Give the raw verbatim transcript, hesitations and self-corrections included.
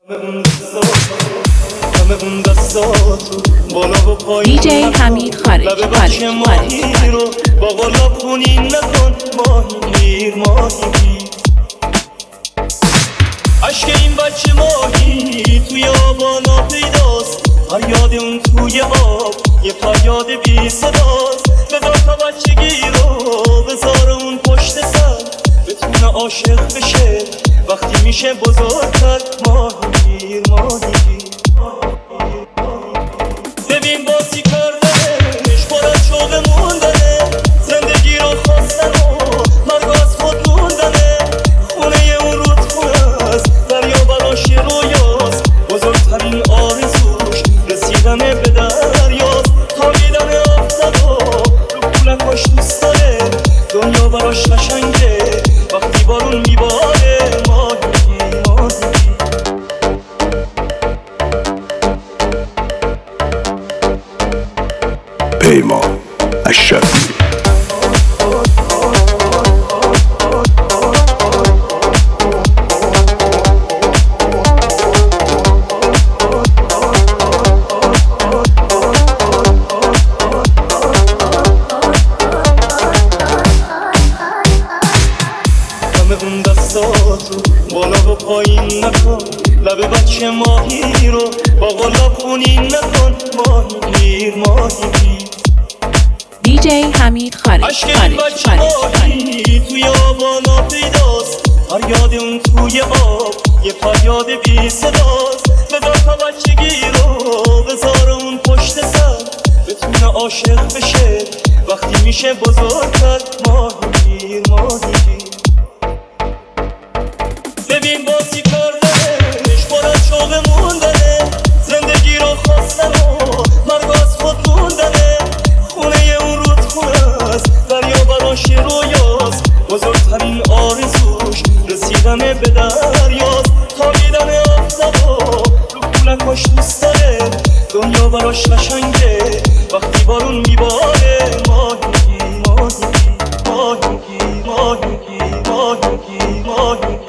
دی جی حمید خارج خارج ماهی رو با غلاب خونین نکن ماهی ماهی عشق این بچه ماهی توی آبانا پیداست فریاد اون توی آب یه فریاد بی صداست بذار تا بچگی رو بذار اون پشت سر بتونه عاشق بشه وقتی میشه بزرگتر ماهی ماهی ببین بازی کردنش پر از شوق موندنه زندگی رو خواستن و مرگ از خود موندنه خونه اون رودخونه است دریا براش رویاست بزرگترین آرزوش رسیدن به دریاست خوابیدن آفتاب رو پولکاش دوست داره دنیا براش قشنگه وقتی بارون میباره ماهی ماهی پیمان الشافعی اون دستاتو بالا و پایین نکن لب بچه ماهی رو با غلاب خونین نکن ماهی ماهی دی جی حمید خارج عشق این خارج بچه خارج ماهی توی آبانا پیداست فریاد اون توی آب یه فریاد بی صداست بذار تا بچگی رو بذار اون پشت سر بتونه عاشق بشه وقتی میشه بزرگتر ماهی ماهی ببین بازی کردنش پر از شوق موندنه زندگی رو خواستن و مرگ از خود موندنه خونه اون رودخونه است دریا براش رویاست بزرگترین آرزوش رسیدن به دریاست خوابیدن آفتاب رو پولکاش دوست داره دنیا براش قشنگه وقتی بارون میباره ماهی ماهی ماهی ماهی ماهی ماهی